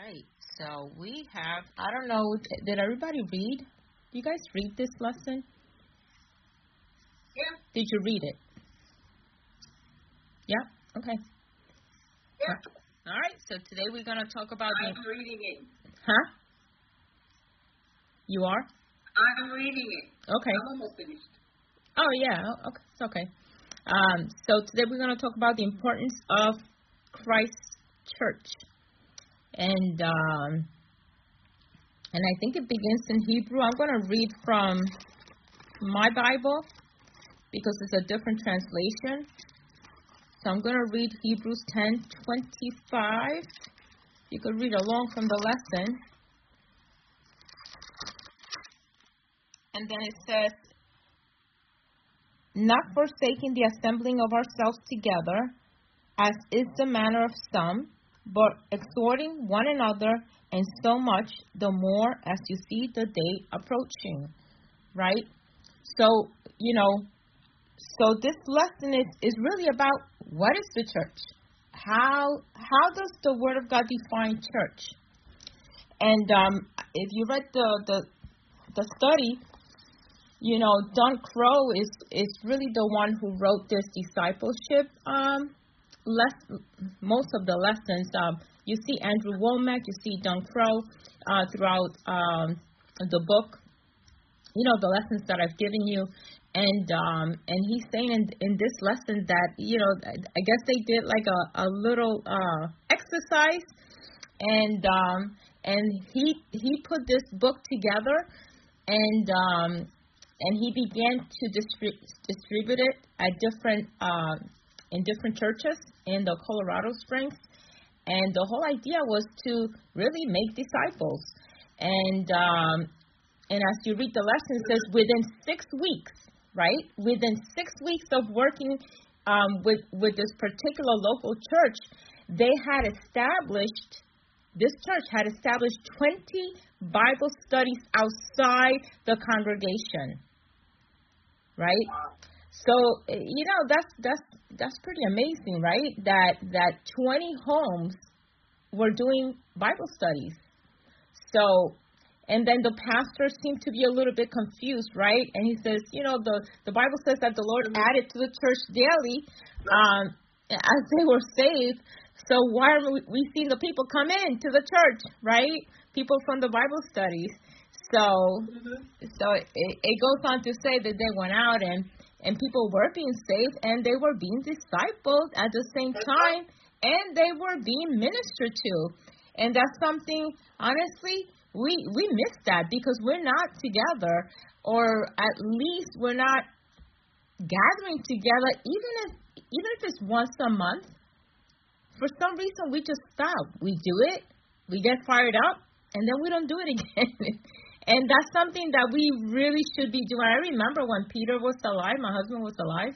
right. So we have, I don't know, did everybody read? You guys read this lesson? Yeah. Did you read it? Yeah? Okay. Yeah. All right. So today we're going to talk about I'm reading it. Huh? You are? I'm reading it. Okay. I'm almost finished. Oh, yeah. Okay. It's okay. So today we're going to talk about the importance of Christ's church. And I think it begins in Hebrew. I'm going to read from my Bible because it's a different translation. So I'm going to read Hebrews 10:25. You could read along from the lesson. And then it says, not forsaking the assembling of ourselves together, as is the manner of some, but exhorting one another, and so much the more as you see the day approaching. Right? So, so this lesson is really about what is the church? How does the Word of God define church? And if you read the study, Don Crow is really the one who wrote this discipleship most of the lessons. You see Andrew Womack, you see Don Crow throughout the book. The lessons that I've given you, and he's saying in this lesson that I guess they did like a little exercise, and he put this book together, and he began to distribute it at different in different churches in the Colorado Springs, and the whole idea was to really make disciples, and as you read the lesson, it says within 6 weeks, right? Within 6 weeks of working with this particular local church, this church had established 20 Bible studies outside the congregation, right? So, that's pretty amazing, right? That 20 homes were doing Bible studies. So, and then the pastor seemed to be a little bit confused, right? And he says, the Bible says that the Lord added to the church daily as they were saved. So why are we seeing the people come in to the church, right? People from the Bible studies. So it goes on to say that they went out and people were being saved and they were being discipled at the same time, and they were being ministered to. And that's something, honestly, we miss that because we're not together, or at least we're not gathering together, even if it's once a month. For some reason, we just stop. We do it, we get fired up, and then we don't do it again. And that's something that we really should be doing. I remember when Peter was alive, my husband was alive,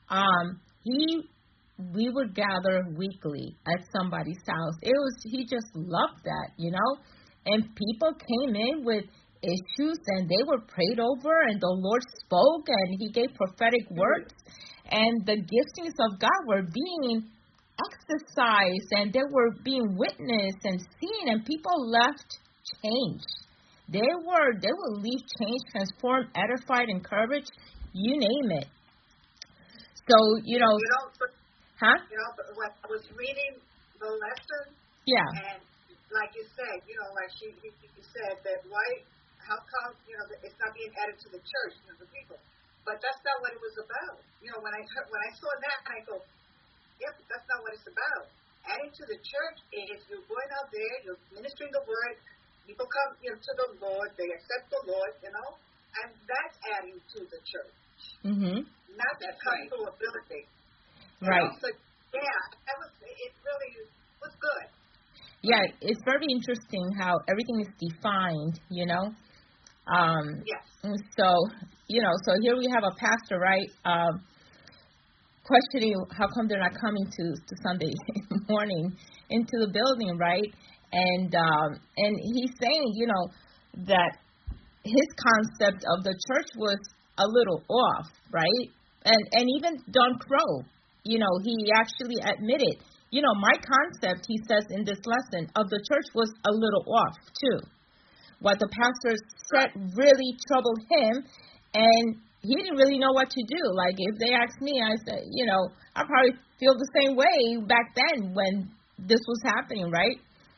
we would gather weekly at somebody's house. He just loved that, And people came in with issues, and they were prayed over, and the Lord spoke, and He gave prophetic words, and the giftings of God were being exercised, and they were being witnessed and seen, and people left changed. They will leave changed, transformed, edified, encouraged, you name it. So, huh? When I was reading the lesson, yeah. And like you said, like you said that how come, it's not being added to the church, the people. But that's not what it was about. When I saw that, I go, yeah, but that's not what it's about. Adding to the church is you're going out there, you're ministering the word, people come to the Lord, they accept the Lord, and that's adding to the church. Mm-hmm. Not that comes through ability. Right. So, it really was good. Yeah, it's very interesting how everything is defined, Yes. So, so here we have a pastor, right, questioning how come they're not coming to Sunday morning into the building, right? And he's saying, that his concept of the church was a little off, right? And even Don Crow, he actually admitted my concept, he says in this lesson, of the church was a little off, too. What the pastor said really troubled him, and he didn't really know what to do. Like, if they asked me, I said, I probably feel the same way back then when this was happening, right?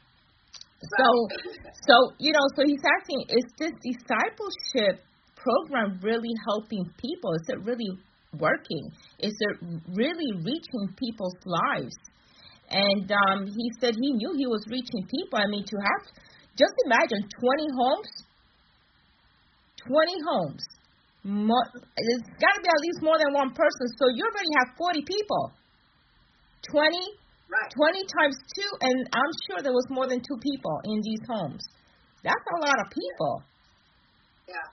So he's asking, is this discipleship program really helping people? Is it really working? Is it really reaching people's lives? And he said he knew he was reaching people. I mean, to have, just imagine 20 homes. There's got to be at least more than one person. So you already have 40 people. 20 times 2, and I'm sure there was more than 2 people in these homes. That's a lot of people. Yeah.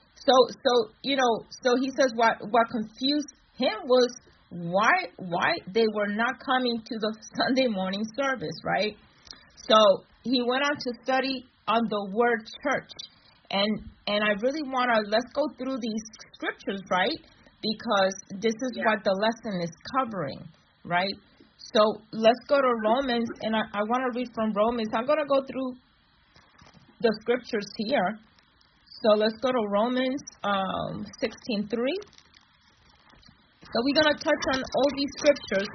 So he says what confused him was why they were not coming to the Sunday morning service, right? So he went on to study on the word church. And I really want to, let's go through these scriptures, right? Because this is what the lesson is covering, right? So let's go to Romans, and I want to read from Romans. I'm going to go through the scriptures here. So let's go to Romans 16:3. So we're going to touch on all these scriptures.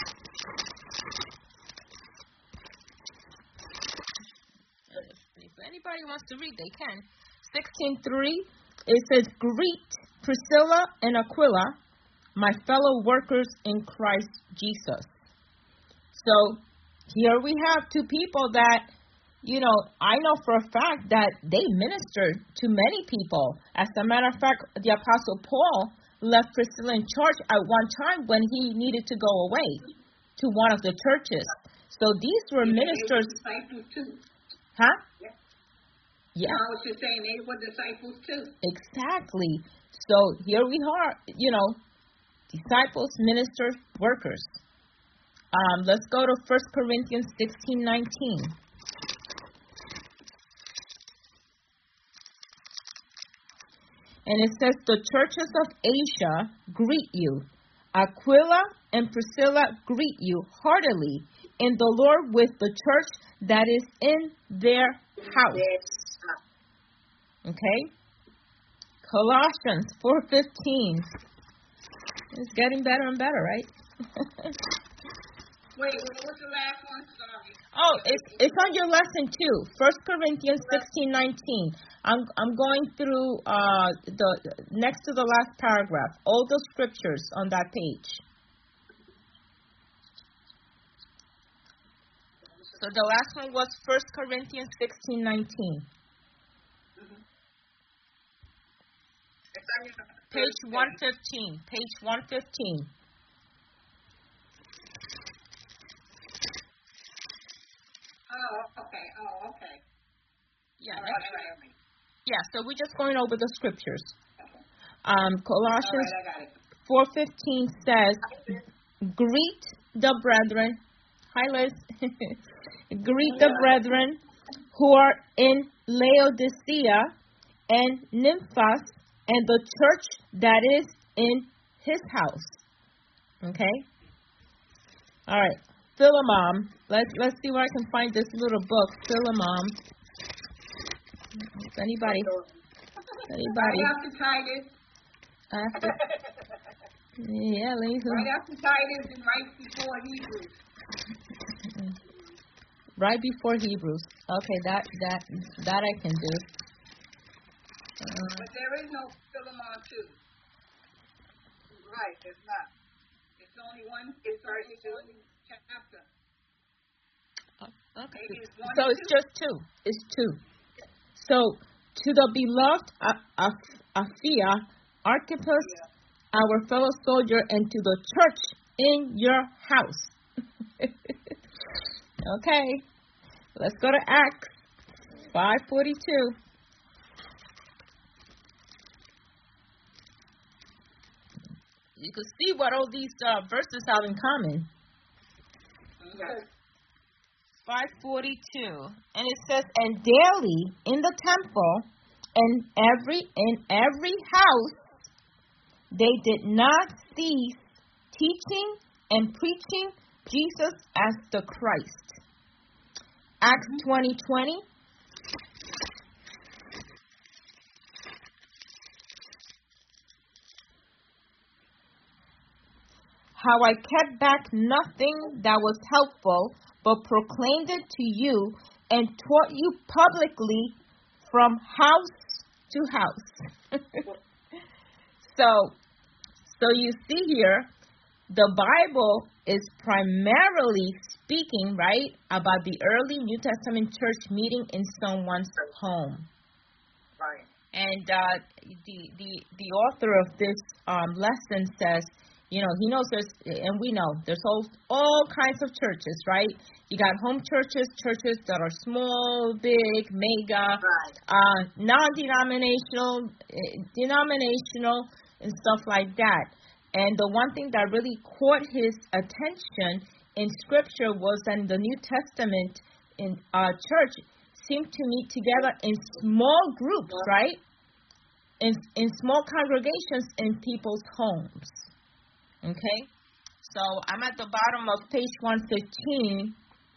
If anybody wants to read, they can. 16:3, it says, "Greet Priscilla and Aquila, my fellow workers in Christ Jesus." So here we have 2 people that, I know for a fact that they ministered to many people. As a matter of fact, the Apostle Paul left Priscilla in charge at one time when he needed to go away to one of the churches. So these were ministers. Disciples too. Huh? Yeah. I was just saying they were disciples too. Exactly. So here we are, disciples, ministers, workers. Let's go to 1 Corinthians 16:19. And it says, "The churches of Asia greet you. Aquila and Priscilla greet you heartily in the Lord with the church that is in their house." Okay? Colossians 4:15. It's getting better and better, right? Wait, what was the last one? Sorry. Oh, it's on your lesson too. 1 Corinthians 16:19. I'm going through the next to the last paragraph. All the scriptures on that page. So the last one was 1 Corinthians 16:19. Page 115. Page 115. Oh, okay. Yeah. Right. Yeah. So we're just going over the scriptures. Colossians 4:15 says, "Greet the brethren." Hi, Liz. "Greet the brethren who are in Laodicea and Nymphas and the church that is in his house." Okay. All right. Philemon. Let's see where I can find this little book. Philemon. Anybody? Right after Titus. Yeah, Lisa. Right after Titus and right before Hebrews. Right before Hebrews. Okay, that I can do. But there is no Philemon 2. Right, there's not. It's only one. It's only chapter. Okay. Maybe it's 1 So and it's 2. just 2. It's 2. So to the beloved Apphia, Archippus, our fellow soldier, and to the church in your house. Okay. Let's go to Acts 5:42. You can see what all these verses have in common. Yes. 5:42, and it says, "And daily in the temple and in every house they did not cease teaching and preaching Jesus as the Christ. Acts 20:20. How I kept back nothing that was helpful, but proclaimed it to you and taught you publicly from house to house. So you see here, the Bible is primarily speaking, right, about the early New Testament church meeting in someone's home. Right. And the author of this lesson says, you know, he knows there's, and we know, there's all kinds of churches, right? You got home churches, churches that are small, big, mega, right. Non-denominational, denominational, and stuff like that. And the one thing that really caught his attention in Scripture was that the New Testament in church seemed to meet together in small groups, right? In small congregations in people's homes. Okay? So I'm at the bottom of page 115.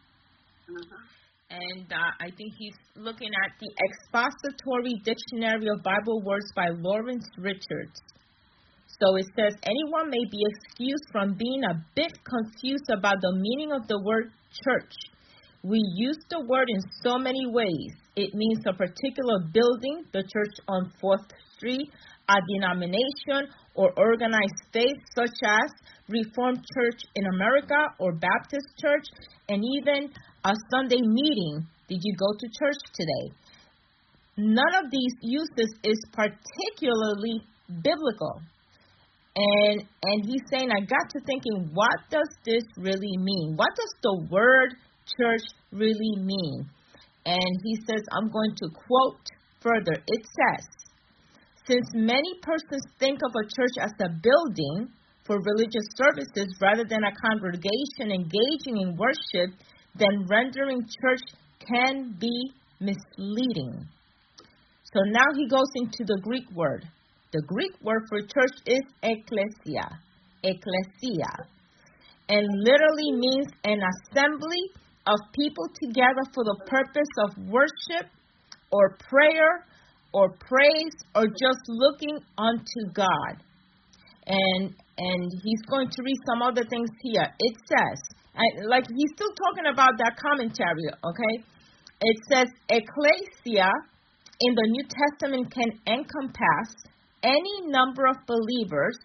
And I think he's looking at the Expository Dictionary of Bible Words by Lawrence Richards. So it says, anyone may be excused from being a bit confused about the meaning of the word church. We use the word in so many ways. It means a particular building, the church on 4th Street, a denomination or organized faith such as Reformed Church in America or Baptist Church, and even a Sunday meeting. Did you go to church today? None of these uses is particularly biblical. And he's saying, I got to thinking, what does this really mean? What does the word church really mean? And he says, I'm going to quote further. It says, since many persons think of a church as a building for religious services rather than a congregation engaging in worship, then rendering church can be misleading. So now he goes into the Greek word. The Greek word for church is ekklesia, and literally means an assembly of people together for the purpose of worship or prayer or praise or just looking unto God. And he's going to read some other things here. It says, like he's still talking about that commentary, okay? It says ekklesia in the New Testament can encompass any number of believers.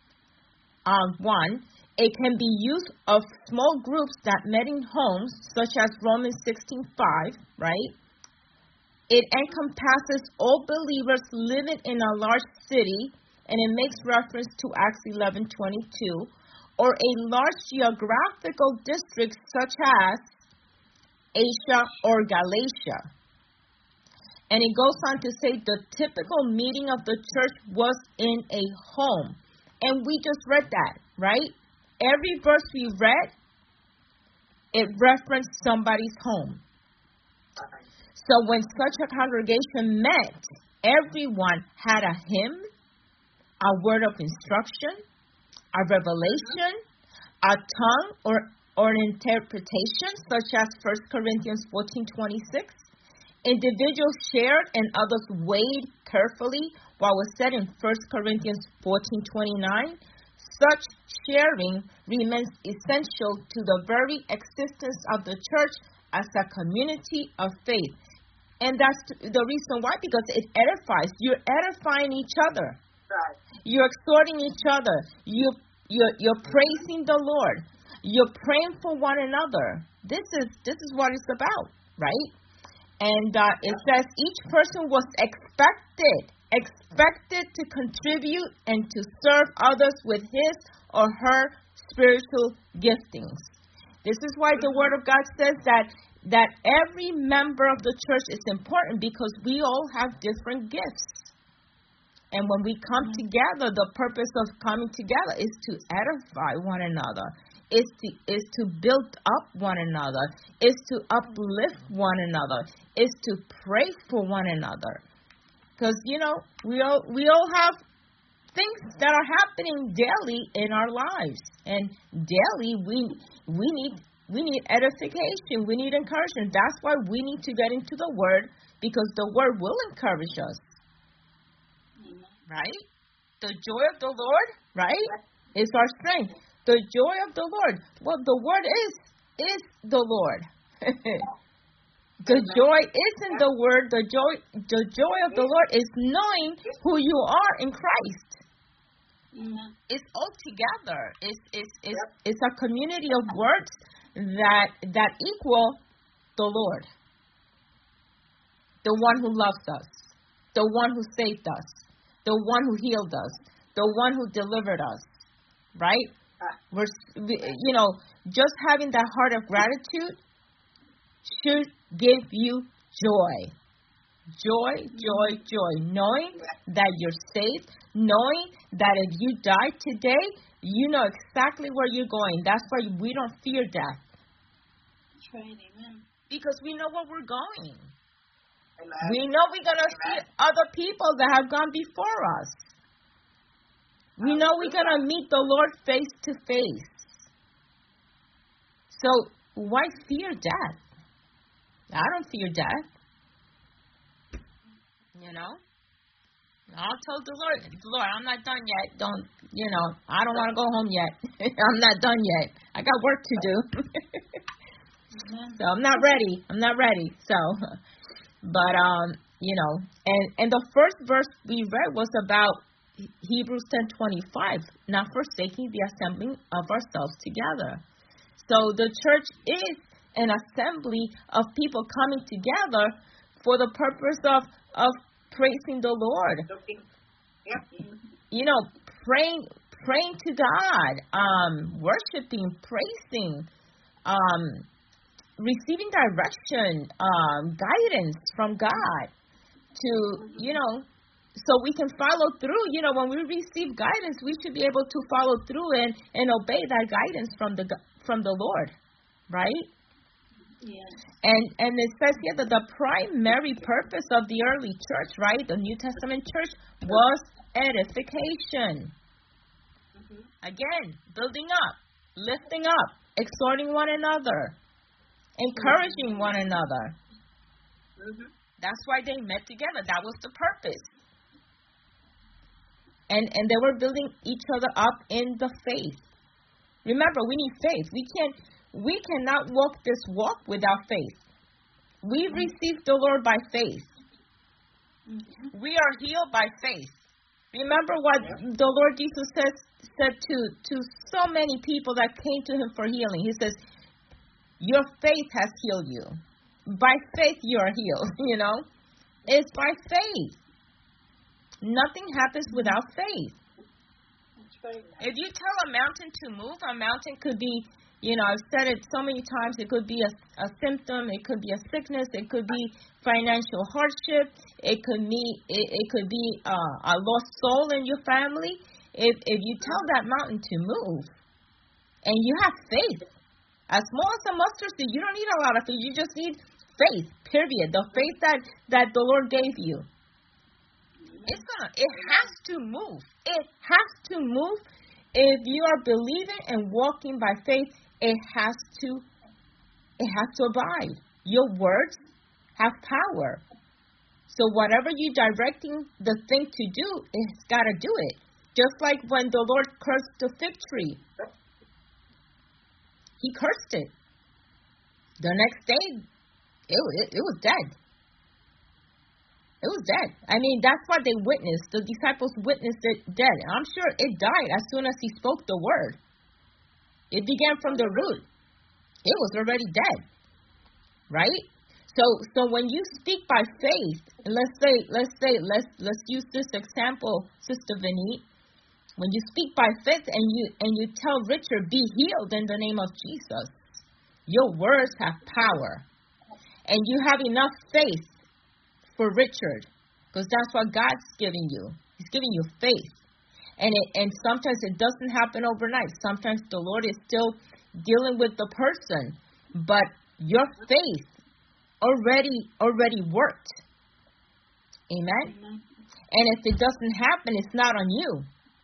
One, it can be used of small groups that met in homes, such as Romans 16:5, right? It encompasses all believers living in a large city, and it makes reference to Acts 11:22, or a large geographical district such as Asia or Galatia. And it goes on to say the typical meeting of the church was in a home. And we just read that, right? Every verse we read, it referenced somebody's home. So when such a congregation met, everyone had a hymn, a word of instruction, a revelation, a tongue or an interpretation, such as 1 Corinthians 14:26. Individuals shared and others weighed carefully what was said in 1 Corinthians 14:29. Such sharing remains essential to the very existence of the church as a community of faith. And that's the reason why, because it edifies. You're edifying each other. Right. You're exhorting each other. You're praising the Lord. You're praying for one another. This is what it's about, right? And it says each person was expected to contribute and to serve others with his or her spiritual giftings. This is why the Word of God says that every member of the church is important, because we all have different gifts. And when we come together, the purpose of coming together is to edify one another, is to build up one another, is to uplift one another, is to pray for one another. Because, you know, we all have things that are happening daily in our lives, and daily we need edification. We need encouragement. That's why we need to get into the Word, because the Word will encourage us. Right? The joy of the Lord, right, is our strength. The joy of the Lord. Well, the Word is the Lord. The joy isn't the Word. The joy of the Lord is knowing who you are in Christ. It's all together. It's a community of words that equal the Lord, the one who loves us, the one who saved us, the one who healed us, the one who delivered us. Right? Just having that heart of gratitude should give you joy. Joy. Knowing that you're saved, knowing that if you die today, you know exactly where you're going. That's why we don't fear death. That's right, amen. Because we know where we're going. Amen. We know we're going to see other people that have gone before us. We know we're going to meet the Lord face to face. So why fear death? I don't fear death. I'll tell the Lord, I'm not done yet. I don't want to go home yet. I'm not done yet. I got work to do. So I'm not ready. So, but, and the first verse we read was about Hebrews 10:25, not forsaking the assembling of ourselves together. So the church is an assembly of people coming together for the purpose of praising the Lord. Yep. Praying to God, worshiping, praising, receiving direction, guidance from God to, so we can follow through. When we receive guidance, we should be able to follow through and obey that guidance from the Lord, right? Yes. And it says here that the primary purpose of the early church, right, the New Testament church, was edification. Again, building up, lifting up, exhorting one another, encouraging one another. That's why they met together. That was the purpose. And they were building each other up in the faith. Remember, we need faith. We cannot walk this walk without faith. We received the Lord by faith. We are healed by faith. Remember what the Lord Jesus said to so many people that came to him for healing. He says, your faith has healed you. By faith you are healed, It's by faith. Nothing happens without faith. That's right. If you tell a mountain to move, a mountain could be, I've said it so many times, it could be a symptom, it could be a sickness, it could be financial hardship, it could be a lost soul in your family. If you tell that mountain to move, and you have faith, as small as a mustard seed, you don't need a lot of faith, you just need faith, period. The faith that the Lord gave you. It has to move. It has to move. If you are believing and walking by faith, it has to abide. Your words have power. So whatever you're directing the thing to do, it's got to do it. Just like when the Lord cursed the fig tree. He cursed it. The next day, it was dead. It was dead. I mean, that's what they witnessed. The disciples witnessed it dead. I'm sure it died as soon as he spoke the word. It began from the root. It was already dead. Right? So when you speak by faith, let's use this example, Sister Vinny. When you speak by faith and you tell Richard, be healed in the name of Jesus, your words have power. And you have enough faith for Richard, because that's what God's giving you. He's giving you faith. And sometimes it doesn't happen overnight. Sometimes the Lord is still dealing with the person, but your faith already worked. Amen? And if it doesn't happen, it's not on you.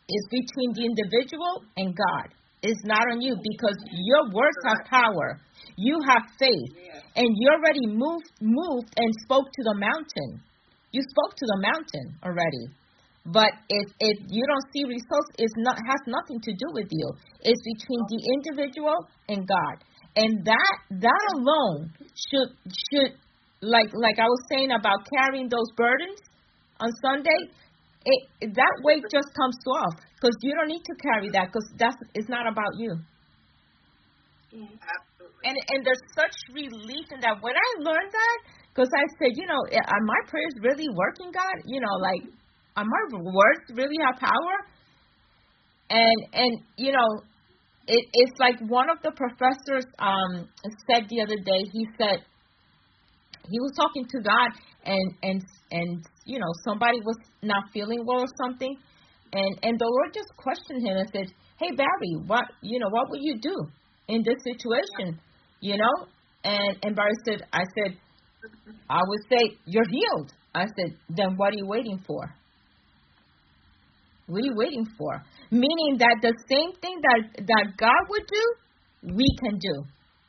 It's between the individual and God. It's not on you because your words have power. You have faith. And you already moved and spoke to the mountain. You spoke to the mountain already. But if you don't see results, has nothing to do with you. It's between the individual and God. And that alone should like I was saying about carrying those burdens on Sunday, that weight just comes off because you don't need to carry that because it's not about you. Absolutely. And there's such relief in that. When I learned that, because I said, are my prayers really working, God? Like, are my words really have power? And it's like one of the professors said the other day. He said he was talking to God, and somebody was not feeling well or something, and the Lord just questioned him and said, "Hey Barry, what would you do in this situation?" And Barry said, "I would say you're healed." I said, "Then what are you waiting for? What are you waiting for?" Meaning that the same thing that God would do, we can do.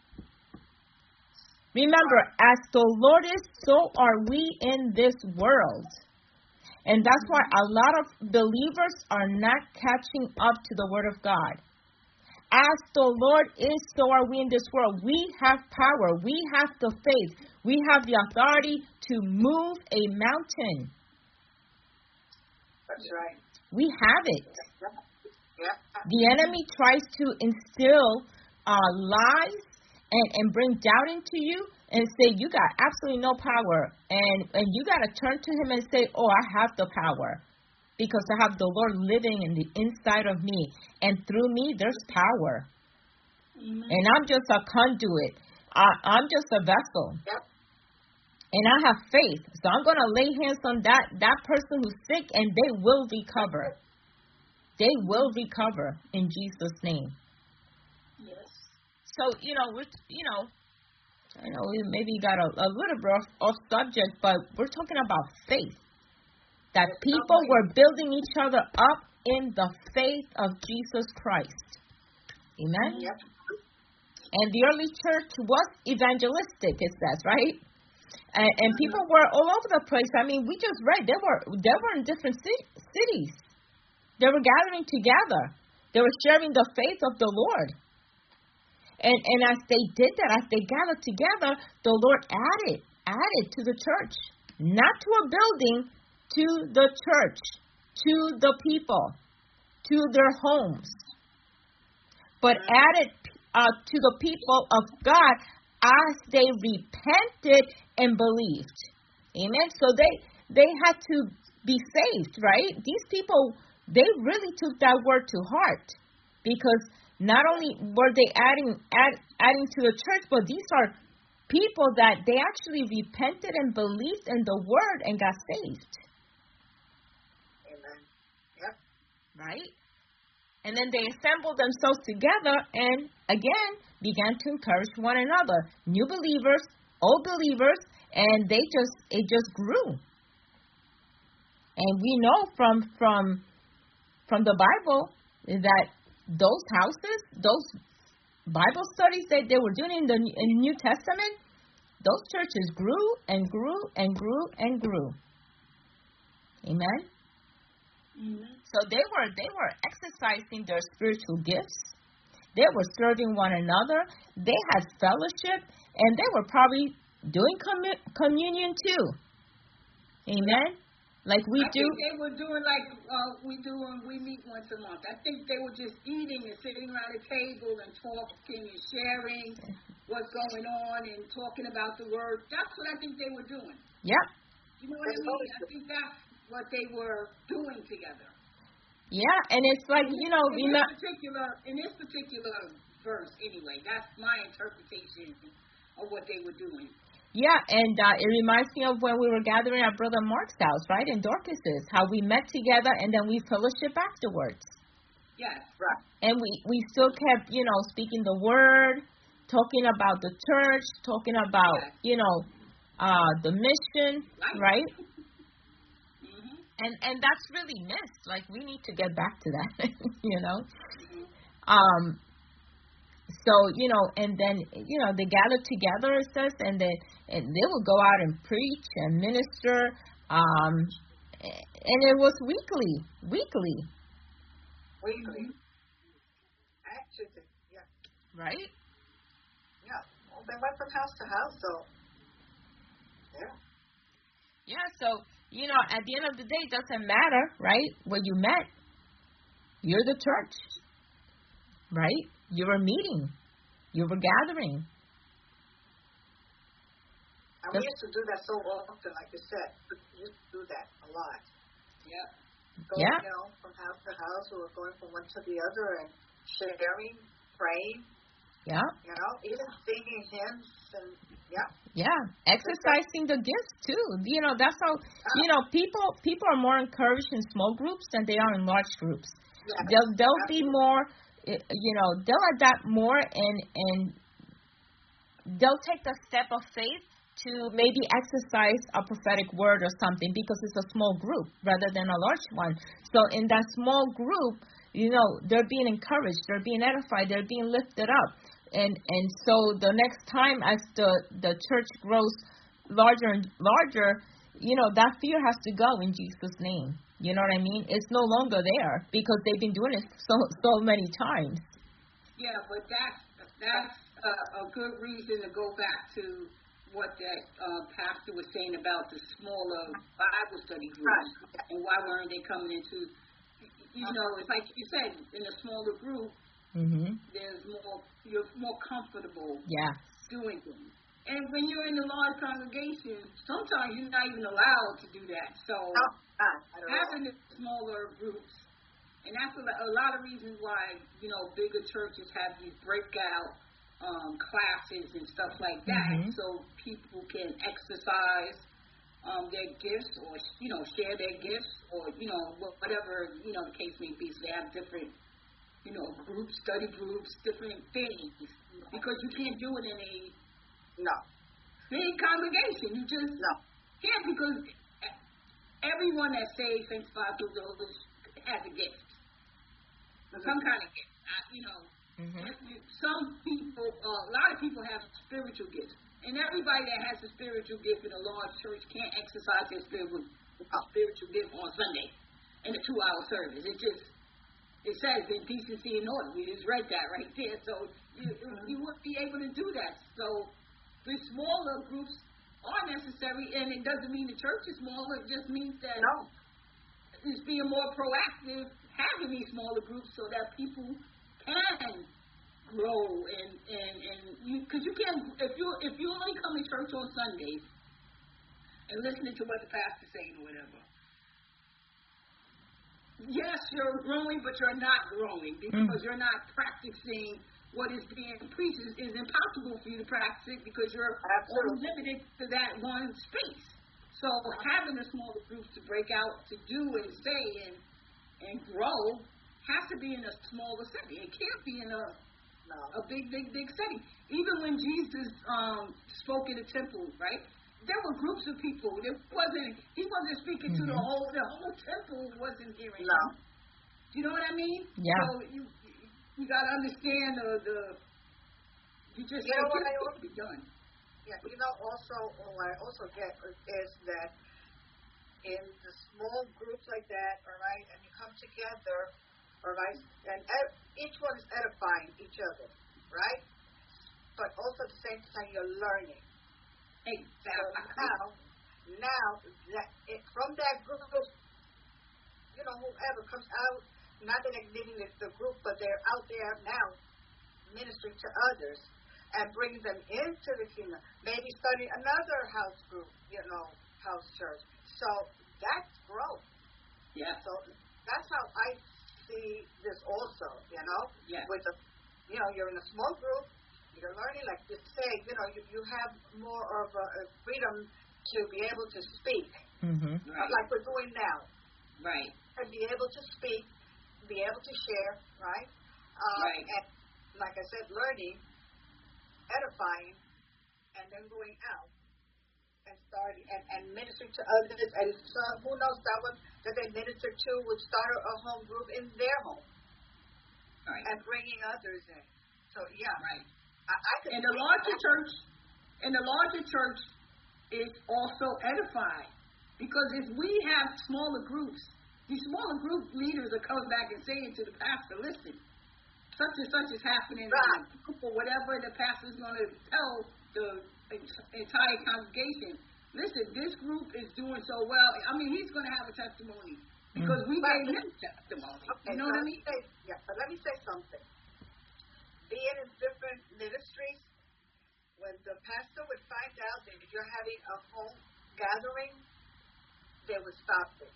Remember, as the Lord is, so are we in this world. And that's why a lot of believers are not catching up to the Word of God. As the Lord is, so are we in this world. We have power. We have the faith. We have the authority to move a mountain. That's right. We have it. Yeah. The enemy tries to instill lies and bring doubt into you and say, you got absolutely no power. And you got to turn to him and say, oh, I have the power because I have the Lord living in the inside of me. And through me, there's power. Mm-hmm. And I'm just a conduit. I'm just a vessel. Yep. And I have faith. So I'm going to lay hands on that person who's sick, and they will recover. They will recover in Jesus' name. Yes. So, I know we maybe got a little bit off subject, but we're talking about faith. That people were building each other up in the faith of Jesus Christ. Amen? Yep. And the early church was evangelistic, it says, right? And people were all over the place. I mean, we just read they were in different cities. They were gathering together. They were sharing the faith of the Lord. And as they did that, as they gathered together, the Lord added to the church, not to a building, to the church, to the people, to their homes, but added to the people of God as they repented and believed. Amen. So they had to be saved, right? These people, they really took that word to heart because not only were they adding to the church, but these are people that they actually repented and believed in the word and got saved. Amen. Yep. Right? And then they assembled themselves together and, again, began to encourage one another. New believers, old believers, and it just grew. And we know from the Bible that those houses, those Bible studies that they were doing in the New Testament, those churches grew and grew and grew and grew. Amen? Mm-hmm. So they were exercising their spiritual gifts. They were serving one another. They had fellowship, and they were probably doing communion too. Amen? Like we do. I think they were doing like we do when we meet once a month. I think they were just eating and sitting around a table and talking and sharing what's going on and talking about the word. That's what I think they were doing. Yep. You know what I mean? I think that's what they were doing together. Yeah, and it's like, in this particular verse, anyway, that's my interpretation of what they were doing. Yeah, and it reminds me of when we were gathering at Brother Mark's house, right, in Dorcas's, how we met together and then we fellowship afterwards. Yes. Right. And we still kept, speaking the word, talking about the church, talking about, the mission, right? Mm-hmm. And that's really missed. Like, we need to get back to that, you know. So, you know, and then, you know, they gather together, it says, and they will go out and preach and minister. And it was weekly. Weekly. Actually, yeah. Right? Yeah. Well, they went from house to house, so, yeah. Yeah, so, you know, at the end of the day, it doesn't matter, right, where you met. You're the church, right? You were meeting. You were gathering. And we used to do that so often, like you said. We used to do that a lot. Yeah. Going, you know, from house to house. We were going from one to the other and sharing, praying. Yeah. You know, even singing hymns and, yeah. Yeah, exercising the gifts too. You know, that's how, you know, people are more encouraged in small groups than they are in large groups. Yeah. They'll be more, you know, they'll adapt more and they'll take the step of faith to maybe exercise a prophetic word or something because it's a small group rather than a large one. So in that small group, you know, they're being encouraged, they're being edified, they're being lifted up. And so the next time as the church grows larger and larger, you know, that fear has to go in Jesus' name. You know what I mean? It's no longer there because they've been doing it so many times. Yeah, but that's a good reason to go back to what that pastor was saying about the smaller Bible study groups and why weren't they coming into, you know, it's like you said, in a smaller group, there's more, you're more comfortable doing things. And when you're in a large congregation, sometimes you're not even allowed to do that. So having the smaller groups, and that's a lot of reasons why, you know, bigger churches have these breakout classes and stuff like that, so people can exercise their gifts or, you know, share their gifts or, you know, whatever, you know, the case may be. So they have different, you know, groups, study groups, different things, because you can't do it in any congregation. You just can't, because everyone that's saved, sanctified, has a gift. Some kind of gift, you know. Some people, a lot of people have spiritual gifts, and everybody that has a spiritual gift in a large church can't exercise their spiritual gift on Sunday in a 2-hour service. It says in decency and order. We just read that right there. So you wouldn't be able to do that. So the smaller groups are necessary, and it doesn't mean the church is smaller. It just means that it's being more proactive, having these smaller groups so that people can grow and because you can't, if you only come to church on Sundays and listening to what the pastor's saying or whatever, yes, you're growing, but you're not growing because you're not practicing what is being preached. Is impossible for you to practice it because you're only limited to that one space. So having a smaller group to break out, to do and say and grow has to be in a smaller setting. It can't be in a big setting. Even when Jesus spoke in the temple, right? There were groups of people. He wasn't speaking to the whole temple wasn't hearing him. Do you know what I mean? Yeah. So you got to understand you just can't be done. Yeah, you know, what I also get is that in the small groups like that, all right, and you come together, all right, and each one is edifying each other, right? But also at the same time, you're learning. Exactly. So now from that group, you know, whoever comes out, not that they're leaving the group, but they're out there now ministering to others and bringing them into the kingdom. Maybe starting another house group, you know, house church. So that's growth. Yeah. So that's how I see this also, you know. Yeah. With you know, you're in a small group, you're learning, like you say, you know, you have more of a freedom to be able to speak, right. Like we're doing now. Right. And be able to speak, be able to share, right? Right. And like I said, learning, edifying, and then going out and authority and minister to others. And so who knows, someone that they minister to would start a home group in their home. Right. And bringing others in. So, yeah. Right. I could and the larger church is also edified. Because if we have smaller groups, these smaller group leaders are coming back and saying to the pastor, listen, such and such is happening, right. Or whatever, the pastor's going to tell the entire congregation, listen, this group is doing so well. I mean, he's going to have a testimony because we gave him testimony. Okay, you know what I mean? But let me say something. Being in different ministries, when the pastor would find out that you're having a home gathering, they would stop it.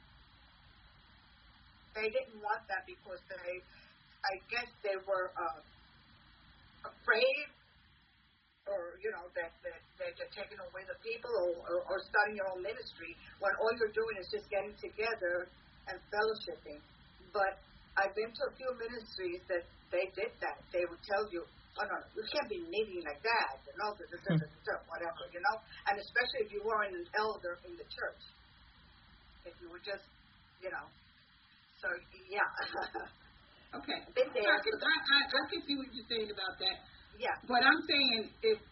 They didn't want that because I guess they were afraid, or that they're taking away the people, or starting your own ministry when all you're doing is just getting together and fellowshipping. But I've been to a few ministries that they did that. They would tell you, oh no, you can't be meeting like that, whatever, and especially if you weren't an elder in the church. If you were just, so yeah. Okay. I can see what you're saying about that. Yeah. But I'm saying if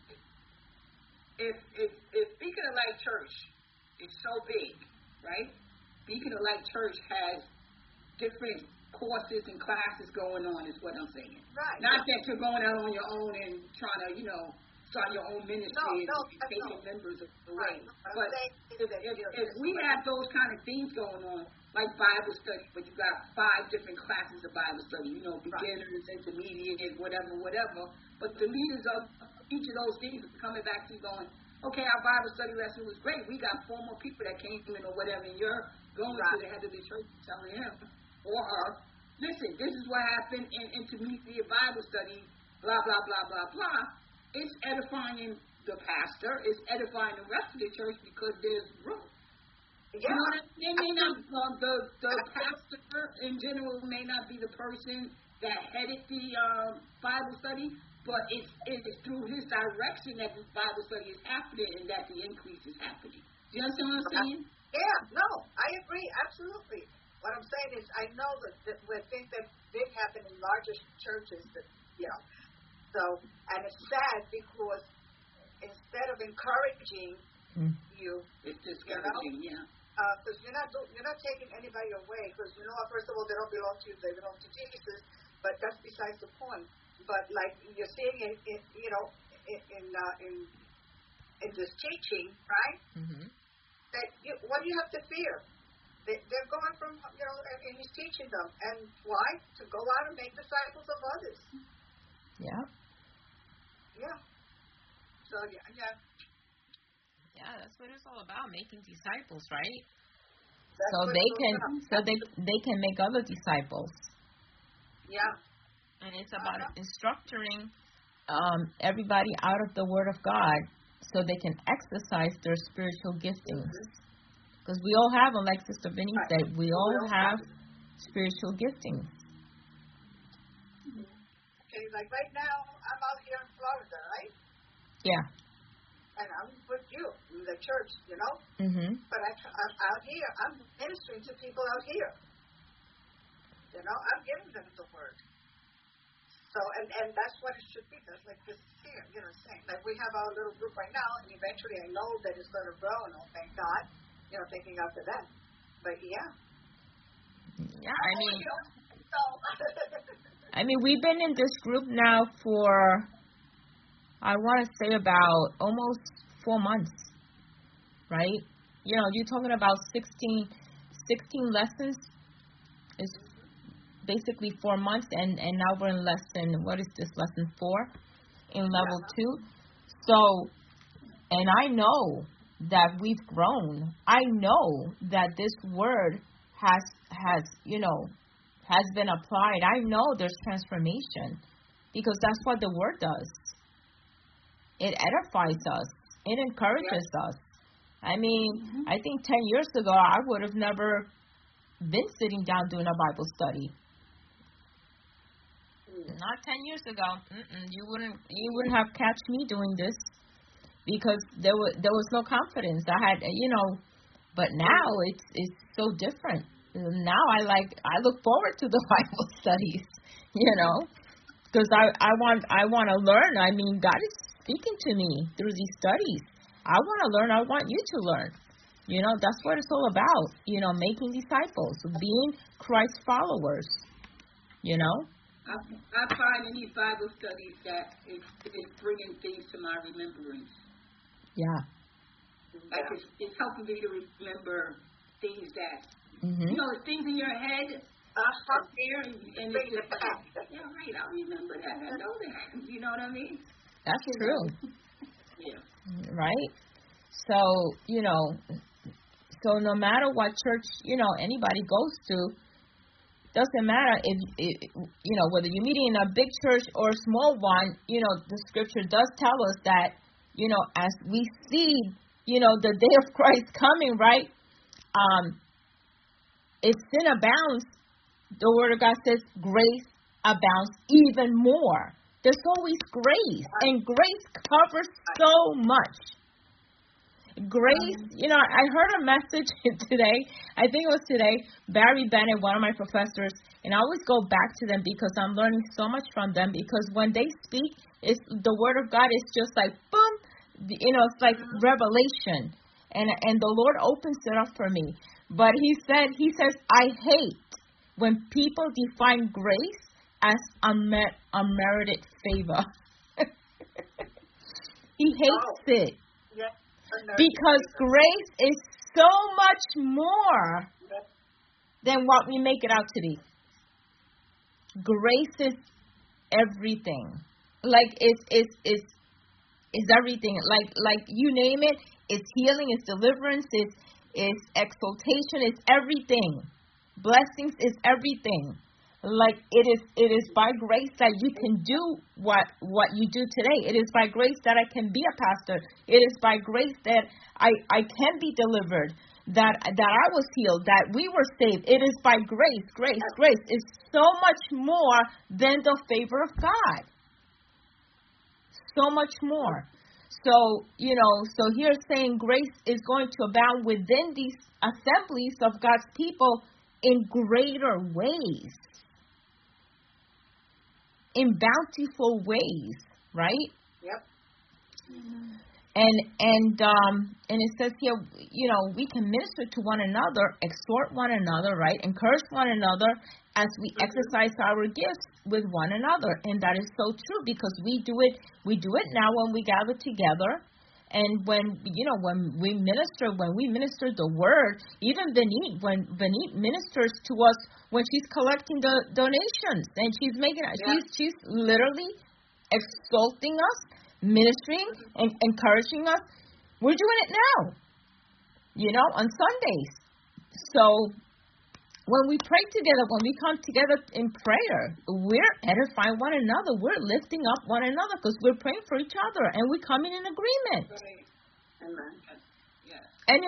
Beacon of Light Church is so big, right? Beacon of Light Church has different courses and classes going on, is what I'm saying. Right. Not that you're going out on your own and trying to, start your own ministry and taking members away. Right. But if we have those kind of things going on, like Bible study, but you got 5 different classes of Bible study, beginners, intermediate, whatever. But the leaders of each of those things are coming back to you going, okay, our Bible study lesson was great. We got 4 more people that came in or whatever, and you're going to the head of the church and telling him or her, listen, this is what happened in intermediate Bible study, blah, blah, blah, blah, blah. It's edifying the pastor. It's edifying the rest of the church because there's room. Yeah. They may not, the pastor in general may not be the person that headed the Bible study, but it is through his direction that this Bible study is happening and that the increase is happening. Do you understand what I'm saying? Yeah, no, I agree, absolutely. What I'm saying is I know that with things that did happen in larger churches, that, so, and it's sad because instead of encouraging you, it's discouraging, because you're not taking anybody away, because first of all, they don't belong to you, they belong to Jesus, but that's besides the point. But like you're seeing in this teaching, right? Mm-hmm. That what do you have to fear? They're going from and he's teaching them, and why? To go out and make disciples of others. Yeah. Yeah. So yeah. Yeah, that's what it's all about, making disciples, right? That's so they can make other disciples. Yeah. And it's about instructing everybody out of the Word of God so they can exercise their spiritual giftings. Because we all have them, like Sister Vinny said, we all have spiritual giftings. Okay, like right now, I'm out here in Florida, right? Yeah. And I'm with you in the church, Mm-hmm. But I'm out here. I'm ministering to people out here. I'm giving them the word. So, and that's what it should be. That's like this here, saying. Like we have our little group right now, and eventually I know that it's going to grow, and thank God, thinking after that. But yeah. Yeah, I mean, we've been in this group now for, I want to say about almost 4 months, right? You're talking about 16 lessons. It's basically 4 months, and now we're in lesson 4 in level 2. So, and I know that we've grown. I know that this word has been applied. I know there's transformation because that's what the word does. It edifies us. It encourages us. I mean, I think 10 years ago, I would have never been sitting down doing a Bible study. Not 10 years ago. You wouldn't have catch me doing this. because there was no confidence. I had, but now it's so different. Now I look forward to the Bible studies, because I want to learn. I mean, God is speaking to me through these studies. I want to learn. I want you to learn. That's what it's all about. Making disciples, being Christ followers. I find in these Bible studies that it's bringing things to my remembrance. Yeah. Like it's helping me to remember things that, things in your head are there, and it's just like, yeah, right, I remember that. I know that. You know what I mean? That's true. Yeah. Right? So, so no matter what church, anybody goes to, doesn't matter if whether you're meeting in a big church or a small one, the scripture does tell us that, as we see, the day of Christ coming, right? If sin abounds, the word of God says grace abounds even more. There's always grace, and grace covers so much. Grace, I heard a message today, I think it was today, Barry Bennett, one of my professors, and I always go back to them because I'm learning so much from them, because when they speak, the word of God is just like, boom, it's like revelation, and the Lord opens it up for me. But he says, I hate when people define grace as unmerited favor. He hates it. Because grace is so much more than what we make it out to be. Grace is everything. Like it's everything. Like you name it. It's healing. It's deliverance. It's exaltation. It's everything. Blessings is everything. Like it is by grace that you can do what you do today. It is by grace that I can be a pastor. It is by grace that I can be delivered, that I was healed, that we were saved. It is by grace. Grace is so much more than the favor of God. So much more. So, so here it's saying grace is going to abound within these assemblies of God's people in greater ways. In bountiful ways, right? Yep. And it says here, we can minister to one another, exhort one another, right? Encourage one another as we exercise our gifts with one another. And that is so true, because we do it now when we gather together. And when we minister the word, even Benit, when Benit ministers to us when she's collecting the donations, and she's she's literally exalting us, ministering and encouraging us. We're doing it now, on Sundays. So when we pray together, when we come together in prayer, we're edifying one another. We're lifting up one another because we're praying for each other, and we're coming in agreement. Right. Amen. Yeah. And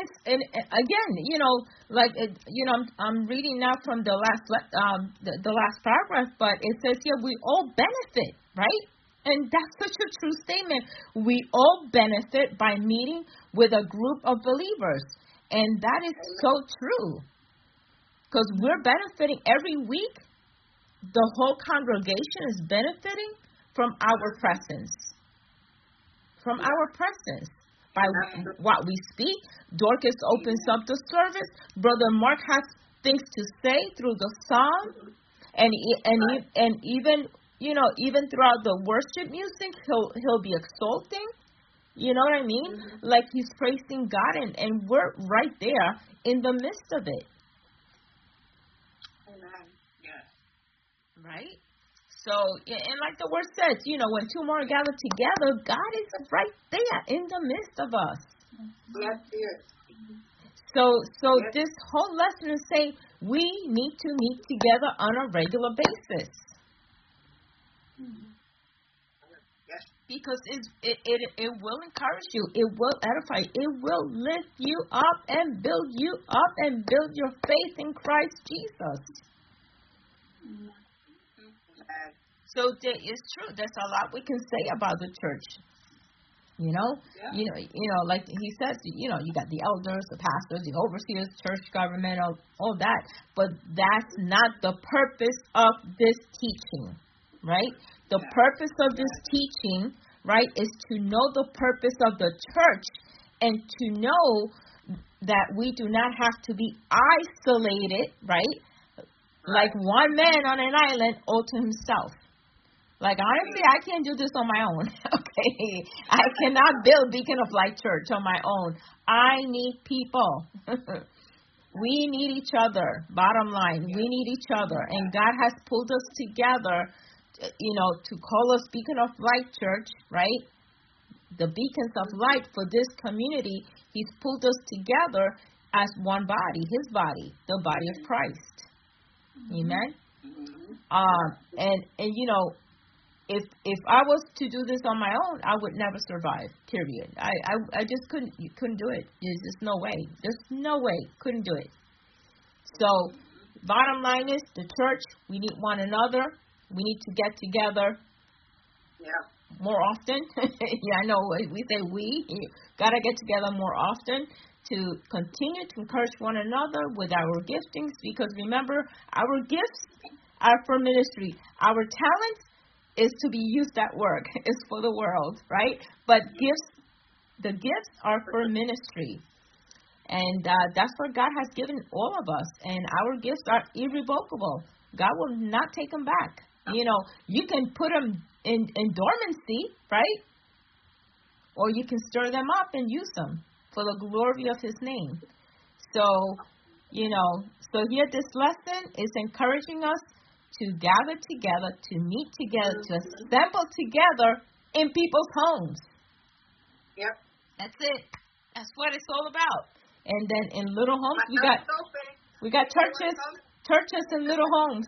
again, I'm reading now from the last paragraph, but it says here we all benefit, right? And that's such a true statement. We all benefit by meeting with a group of believers, and that is so true. Because we're benefiting every week. The whole congregation is benefiting from our presence. From our presence. By what we speak. Dorcas opens up the service. Brother Mark has things to say through the song. And even throughout the worship music, he'll be exalting. You know what I mean? Mm-hmm. Like he's praising God, and we're right there in the midst of it. Right? So, and like the word says, when two more gather together, God is right there in the midst of us. Yes, yes. So yes. This whole lesson is saying we need to meet together on a regular basis. Yes. Because it will encourage you. It will edify. It will lift you up and build you up and build your faith in Christ Jesus. So it's true. There's a lot we can say about the church. You know, Yeah. like he says, you got the elders, the pastors, the overseers, church government, all that. But that's not the purpose of this teaching, right? The purpose of this teaching, right, is to know the purpose of the church and to know that we do not have to be isolated, right? Like one man on an island all to himself. Like, honestly, I can't do this on my own, okay? I cannot build Beacon of Light Church on my own. I need people. We need each other, bottom line. We need each other. And God has pulled us together, to call us Beacon of Light Church, right? The beacons of light for this community. He's pulled us together as one body, his body, the body of Christ. Amen? And if I was to do this on my own, I would never survive, period. I just couldn't do it. There's just no way. There's no way. Couldn't do it. So, bottom line is, the church, we need one another. We need to get together more often. I know we say we. Got to get together more often to continue to encourage one another with our giftings, because remember, our gifts are for ministry. Our talents is to be used at work. It's for the world, right? But the gifts are for ministry. And that's what God has given all of us. And our gifts are irrevocable. God will not take them back. You can put them in dormancy, right? Or you can stir them up and use them for the glory of his name. So here this lesson is encouraging us to gather together, to meet together, to assemble together in people's homes. Yep. That's it. That's what it's all about. And then in little homes, we got churches in little homes.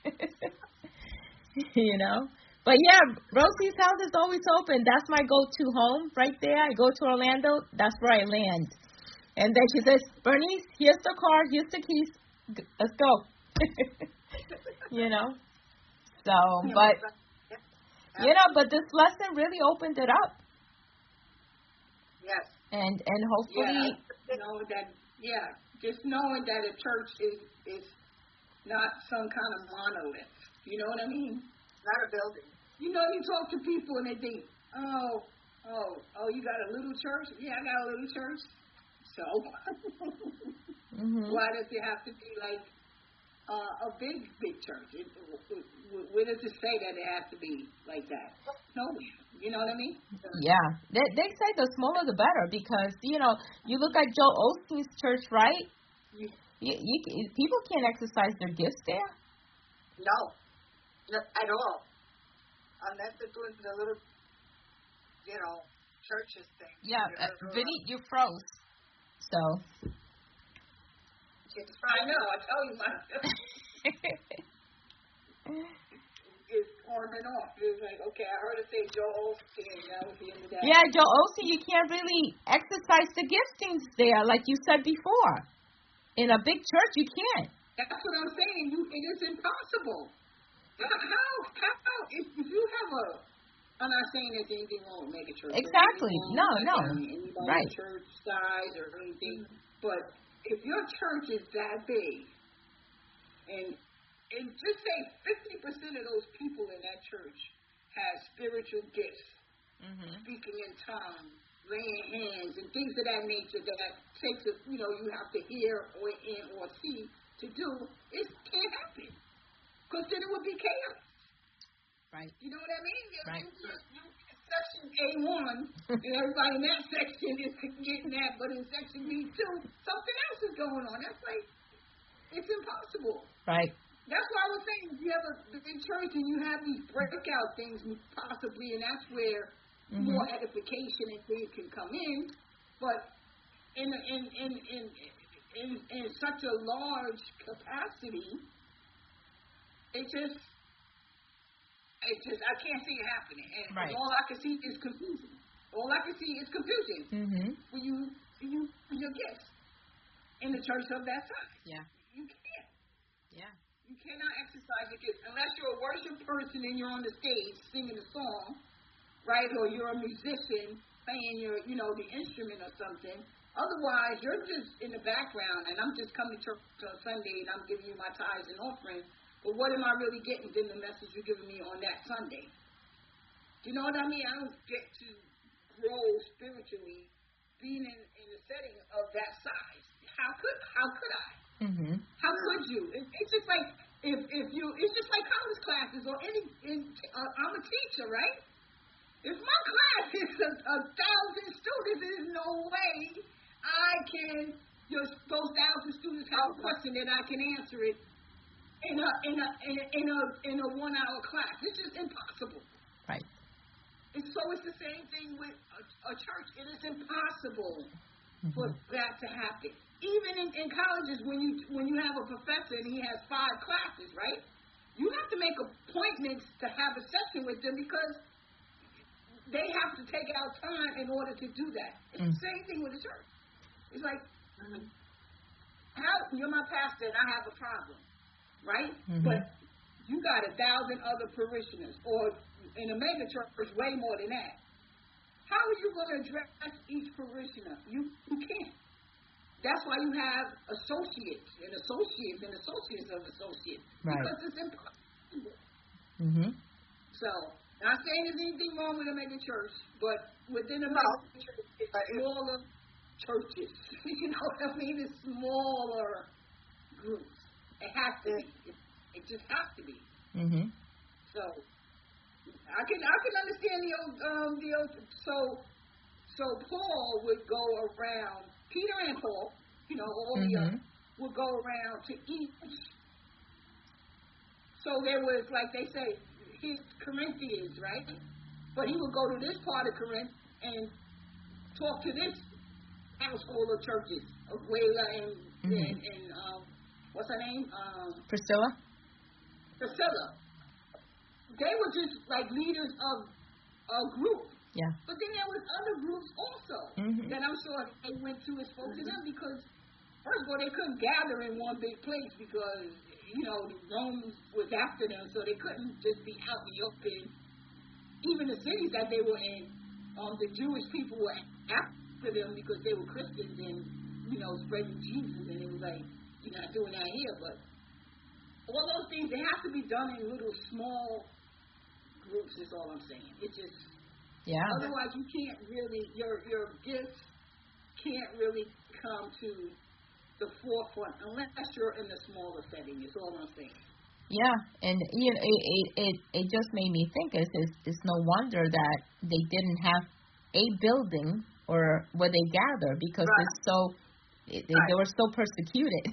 But yeah, Rosie's house is always open. That's my go-to home right there. I go to Orlando. That's where I land. And then she says, Bernice, here's the car. Here's the keys. Let's go. So, but this lesson really opened it up. Yes. And hopefully. Just knowing that a church is not some kind of monolith. You know what I mean? Not a building. You talk to people and they think, oh, you got a little church? Yeah, I got a little church. So, why does it have to be like a big church? Where does it say that it has to be like that? Nowhere. You know what I mean? Yeah. They say the smaller the better, because, you look at Joel Osteen's church, right? People can't exercise their gifts there. No. Not at all. Unless they're doing the little, churches thing. Yeah, Vinny, you froze. So. I know, I tell you myself. It's on and off. It's like, okay, I heard it say Joel Osteen, that was the end of that. Yeah, Joel Osteen, you can't really exercise the giftings there, like you said before. In a big church, you can't. That's what I'm saying. It is impossible. How? If you have I'm not saying there's anything wrong with mega church. Exactly. No. Right. Church size or anything. But if your church is that big, and just say 50% of those people in that church have spiritual gifts, speaking in tongues, laying hands, and things of that nature that takes you have to hear or see to do, it can't happen. Because then it would be chaos. Right. You know what I mean? Right. Section A1, and everybody in that section is getting that, but in section B2, something else is going on. That's like, it's impossible. Right. That's why I was saying, if you have a big church and you have these breakout things, possibly, and that's where more edification and things can come in. But in such a large capacity, I can't see it happening. And all I can see is confusion. When you your gifts in the church of that size. Yeah. You can't. Yeah. You cannot exercise your gifts unless you're a worship person and you're on the stage singing a song, right? Or you're a musician playing your, the instrument or something. Otherwise, you're just in the background, and I'm just coming to church on Sunday, and I'm giving you my tithes and offerings. But what am I really getting than the message you're giving me on that Sunday? Do you know what I mean? I don't get to grow spiritually being in a setting of that size. How could I? Mm-hmm. How could you? It's just like it's just like college classes or I'm a teacher, right? If my class is 1,000 students, there's no way I can. Those 1,000 students have a question that I can answer it in a 1 hour class. It's just impossible. Right. And so it's the same thing with a church. It is impossible for that to happen. Even in colleges, when you have a professor and he has 5 classes, right? You have to make appointments to have a session with them because they have to take out time in order to do that. It's the same thing with the church. It's like, you're my pastor and I have a problem, right? Mm-hmm. But you got 1,000 other parishioners, or in a mega church, way more than that. How are you going to address each parishioner? You can't. That's why you have associates and associates and associates of associates. Right. Because it's impossible. Mm-hmm. So, not saying there's anything wrong with a mega church, but within a mega church, it's smaller churches. You know what I mean? It's smaller groups. It has to be. It just has to be. Mm-hmm. So, I can understand the old. So Paul would go around. Peter and Paul, all the others, would go around to each. So there was, like they say, his Corinthians, right? But he would go to this part of Corinth and talk to this household of churches, of Wayla and what's her name? Priscilla. They were just like leaders of a group. Yeah. But then there was other groups also that I'm sure they went to and spoke to them because, first of all, they couldn't gather in one big place because, Rome was after them, so they couldn't just be out in the open. Even the cities that they were in, the Jewish people were after them because they were Christians and, spreading Jesus, and it was like, you're not doing that here. But all those things, they have to be done in little small groups is all I'm saying. It just... Yeah. Otherwise, you can't really, your gifts can't really come to the forefront unless you're in the smaller setting. Is all I'm saying. Yeah, and it just made me think. It's no wonder that they didn't have a building or where they gather because they were so persecuted.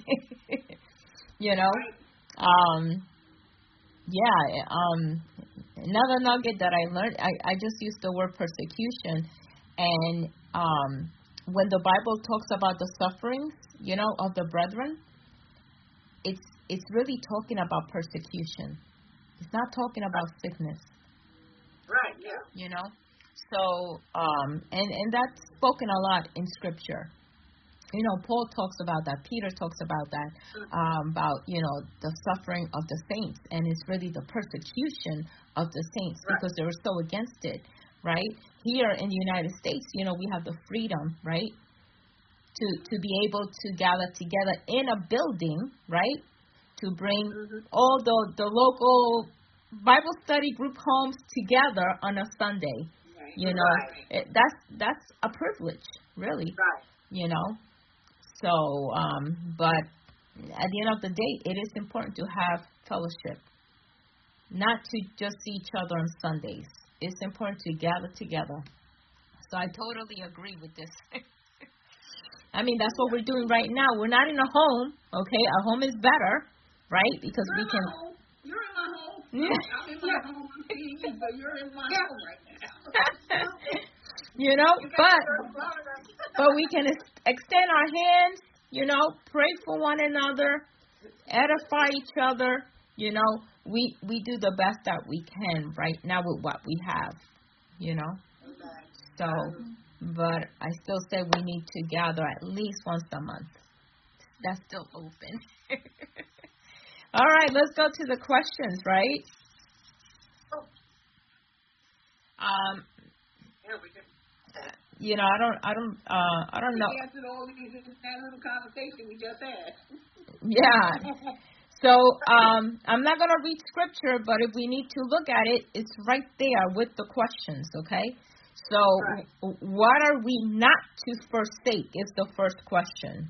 Another nugget that I learned, I just used the word persecution, and when the Bible talks about the sufferings, of the brethren, it's really talking about persecution. It's not talking about sickness. Right, yeah. So, and that's spoken a lot in Scripture. Paul talks about that. Peter talks about that, about, the suffering of the saints. And it's really the persecution of the saints because they were so against it, right? Here in the United States, we have the freedom, right, to be able to gather together in a building, right, to bring all the local Bible study group homes together on a Sunday. Right. That's a privilege, really, right. So, but at the end of the day, it is important to have fellowship, not to just see each other on Sundays. It's important to gather together. So I totally agree with this. I mean, that's what we're doing right now. We're not in a home, okay? A home is better, right? Because you're in my home. You're in my home. Yeah. I'm in my home. I'm seeing you, but you're in my home right now. But we can extend our hands, pray for one another, edify each other. We do the best that we can right now with what we have, So, but I still say we need to gather at least once a month. That's still open. All right, let's go to the questions, right? I don't know. We answered all these in that little conversation we just had. Yeah. So I'm not going to read scripture, but if we need to look at it, it's right there with the questions, okay? So what are we not to forsake is the first question.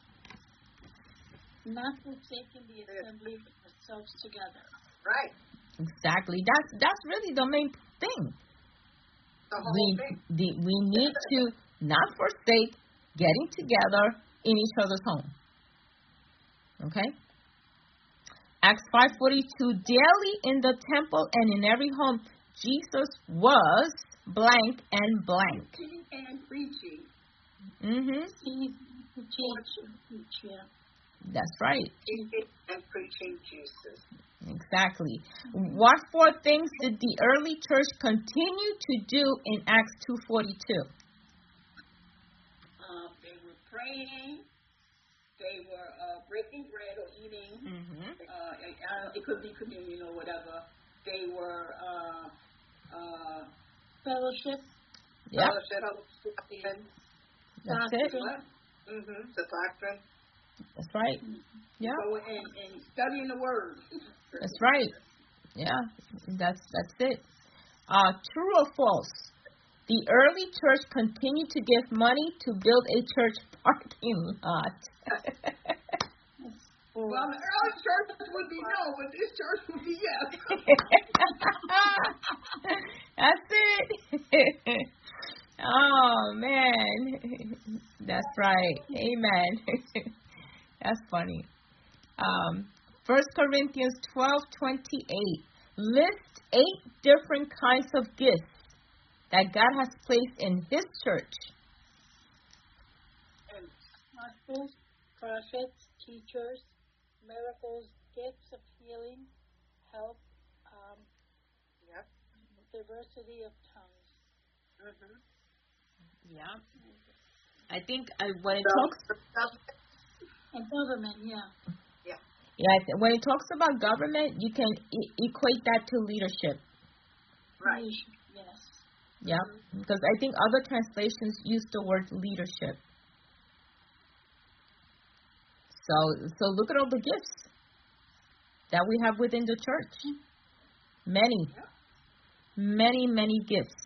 Not forsaking the assembly of ourselves together. Right. Exactly. That's really the main thing. The whole thing. We need to not forsake getting together in each other's home. Okay? Acts 5:42, daily in the temple and in every home, Jesus was blank and blank. Teaching and preaching. Teaching, yeah. That's right. Teaching and preaching Jesus. Exactly. What four things did the early church continue to do in Acts 2:42? They were praying. They were breaking bread or eating. It could be communion or whatever. They were Fellowship. Yeah. That's it. The doctrine. That's right. Yeah. So, and studying the word. That's right. Yeah. That's it. True or false? The early church continued to give money to build a church parking lot. Well, the early church would be no, but this church would be yes. That's it. Oh, man. That's right. Amen. That's funny. 1 Corinthians 12:28 lists 8 different kinds of gifts that God has placed in His church. Apostles, prophets, teachers, miracles, gifts of healing, help, diversity of tongues. Yeah. I think when it talks... And government, yeah. Yeah, when it talks about government, you can equate that to leadership. Right. Yes. Yeah, because I think other translations use the word leadership. So look at all the gifts that we have within the church. Many gifts.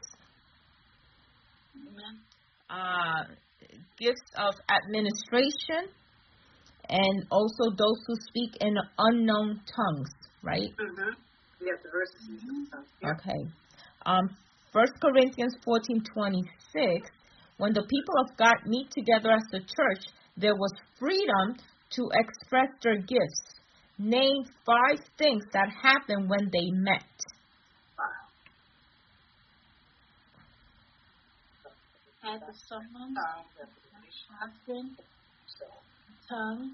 Amen. Gifts of administration, and also those who speak in unknown tongues, right? Yes, the verses. Okay. 1 Corinthians 14:26, when the people of God meet together as the church, there was freedom to express their gifts. Name 5 things that happened when they met. Had the summons, doctrine, tongue,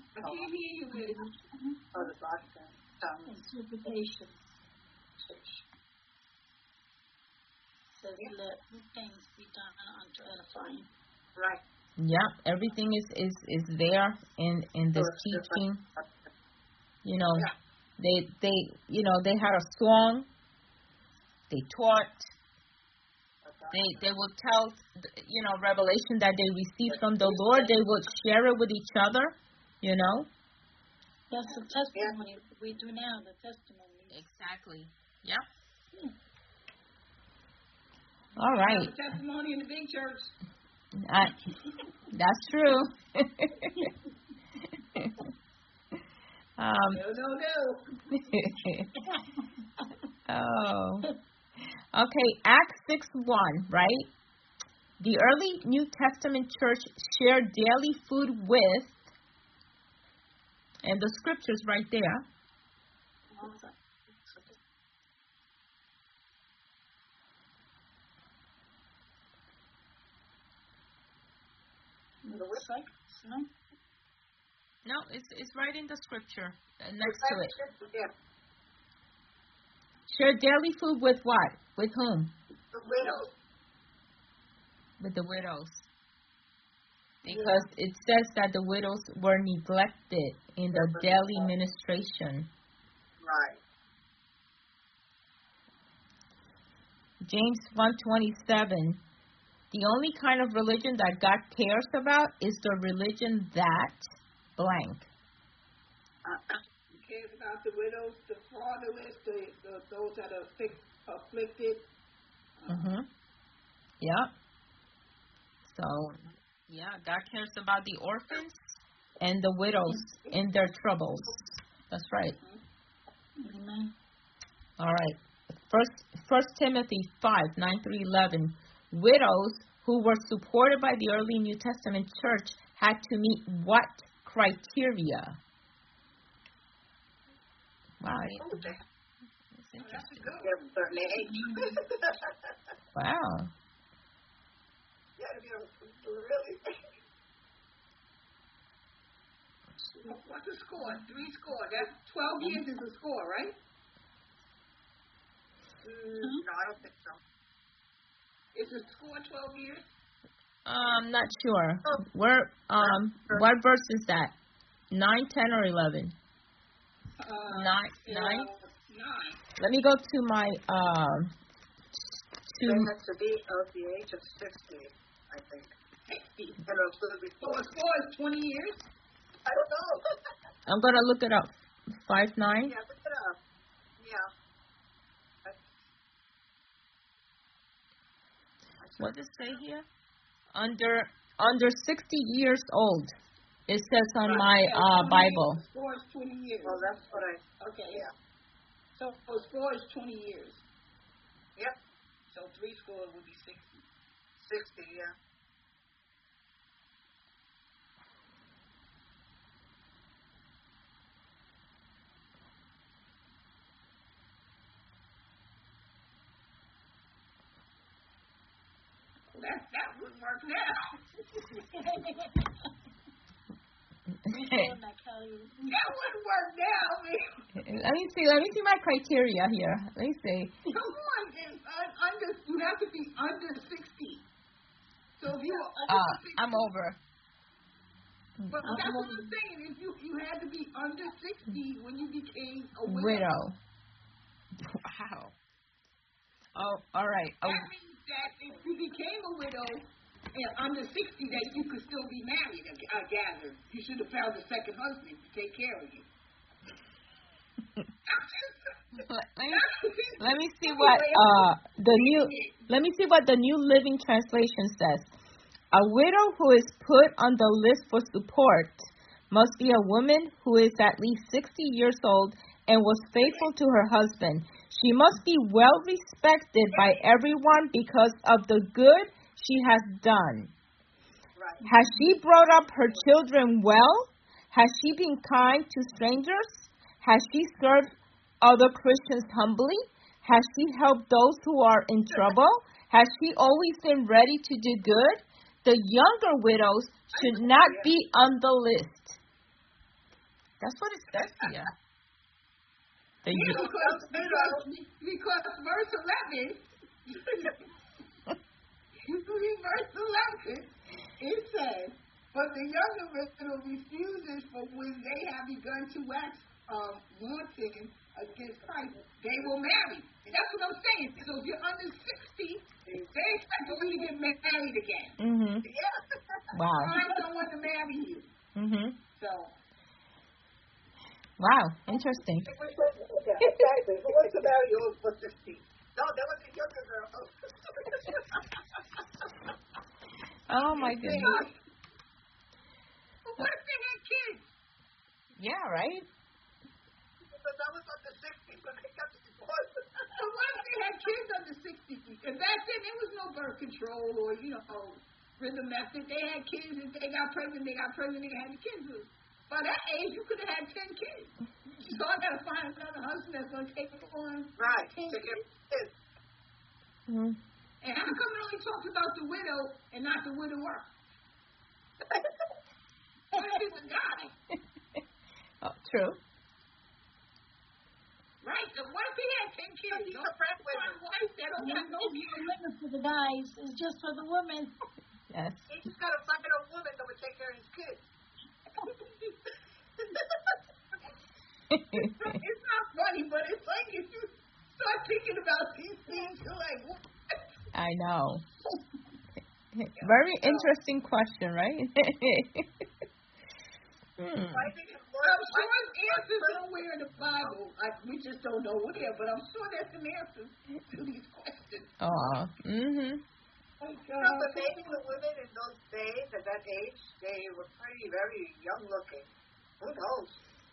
interpretation. Says let the things be done unto edifying. Right. Yeah, everything is there in this teaching. You know, they had a song. They taught. They would tell, revelation that they received from the Lord. They would share it with each other, That's the testimony we do now, the testimony. Exactly. Yep. All right. The testimony in the big church. That's true. Oh. Okay, Acts 6:1, right? The early New Testament church shared daily food with, and the scriptures right there. The website? No, it's right in the scripture next to it. Yeah. Share daily food with what? With whom? The widows. With the widows. Because it says that the widows were neglected in the daily ministration. Right. James 1:27. The only kind of religion that God cares about is the religion that blank. He cares about the widows, the fatherless, those that are afflicted. Yeah. So, yeah, God cares about the orphans and the widows in their troubles. That's right. Amen. All right. First Timothy 5:9-11. Widows who were supported by the early New Testament church had to meet what criteria? Wow. That's interesting. Wow. What's the score? 3 score. That's 12 years is the score, right? No, I don't think so. Is the score 12 years? I'm not sure. Where? What verse is that? 9, 10, or 11? 9. Let me go to my They have to be of the age of 60, I think. 60. And a little bit So the score is 20 years? I don't know. I'm gonna look it up. 5, 9. Yeah, look it up. Yeah. What does it say here? Under 60 years old. It says on my Bible. The score is 20 years. Well, that's what Okay. yeah. So the score is 20 years. Yep. So 3 score would be 60. 60, yeah. That wouldn't work now. That wouldn't work now, man. Let me see my criteria here. Let me see. Come on, you have to be under 60. So if you were over 60, I'm over. But that's what I'm saying. If you had to be under 60 when you became a Widow. Wow. Oh, all right. That means that if you became a widow and under 60, that you could still be married, I gather. You should have found a second husband to take care of you. Let me see what the New Living Translation says. A widow who is put on the list for support must be a woman who is at least 60 years old and was faithful to her husband. She must be well respected by everyone because of the good she has done. Right. Has she brought up her children well? Has she been kind to strangers? Has she served other Christians humbly? Has she helped those who are in trouble? Has she always been ready to do good? The younger widows should not be on the list. That's what it says here. Because verse 11, verse 11, it says, but the younger widow refuses, for when they have begun to wax wanting against Christ, they will marry. And that's what I'm saying. So if you're under 60, they expect you to get married again. Mm-hmm. Yeah. Wow. Christ don't want to marry you. Mm-hmm. So. Wow, interesting. Yeah, exactly. Who wants to marry you over 60? No, that was a younger girl. Oh, my goodness. But what if they had kids? Yeah, right? But that was under 60 when they got the divorce. So what if they had kids under 60? And back then, there was no birth control or, rhythm method. They had kids. If they got pregnant, they had the kids. By that age, you could have had 10 kids. So I got to find another husband that's going to take on 10 kids. Mm-hmm. And how come it only talks about the widow and not the widower? What if it's a guy? Oh, true. Right? So what if he had 10 kids? He's a breadwinner. Wife that don't have no It's no limit for the guys. It's just for the women. Yes. He just got to find a woman that would take care of his kids. It's not funny, but it's like if you start thinking about these things, you're like, what? I know. very interesting question, right? Well, I think it's more. I'm sure there's answers somewhere in the Bible. We just don't know where, but I'm sure there's some answers to these questions. Oh, mhm. Oh, No, God. but maybe the women in those days, at that age, they were pretty, very young looking. Who knows?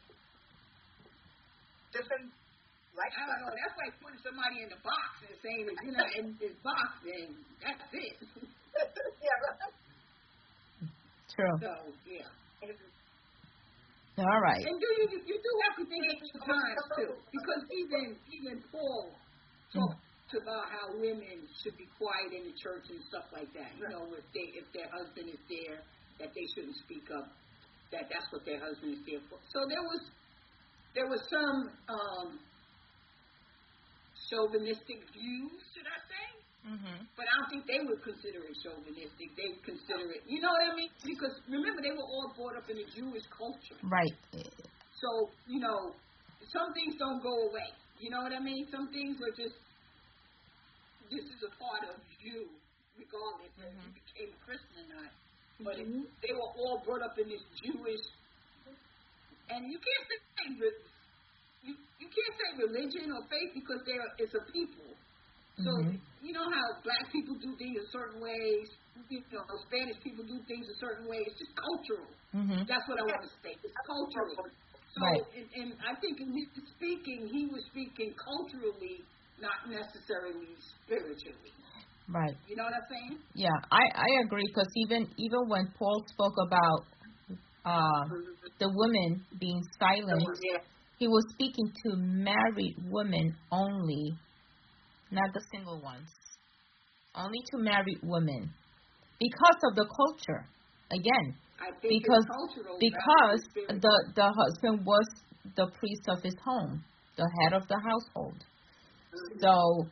Different I don't know. lifestyle. That's like putting somebody in the box and saying, in this box, and that's it. Yeah, right. True. So, yeah. All right. And you do have to think at the times too, because even Paul talked about how women should be quiet in the church and stuff like that. You know, if their husband is there, that they shouldn't speak up. That's what their husband is there for. So there was some chauvinistic views, should I say? Mhm. But I don't think they would consider it chauvinistic. They consider it, you know what I mean? Because remember, they were all brought up in the Jewish culture. Right. So, some things don't go away. You know what I mean? Some things are just, this is a part of you, regardless if you became a Christian or not. But they were all brought up in this Jewish, and you can't say religion or faith because it's a people. So, you know how black people do things a certain ways, Spanish people do things a certain way. It's just cultural. Mhm. That's what I want to say. It's cultural. So, Right. and I think in his speaking, he was speaking culturally, not necessarily spiritually. Right. You know what I'm saying? Yeah, I agree, because even when Paul spoke about the women being silent, he was speaking to married women only, not the single ones. Only to married women, because of the culture. Again, I think because it's cultural. the husband was the priest of his home, the head of the household. So,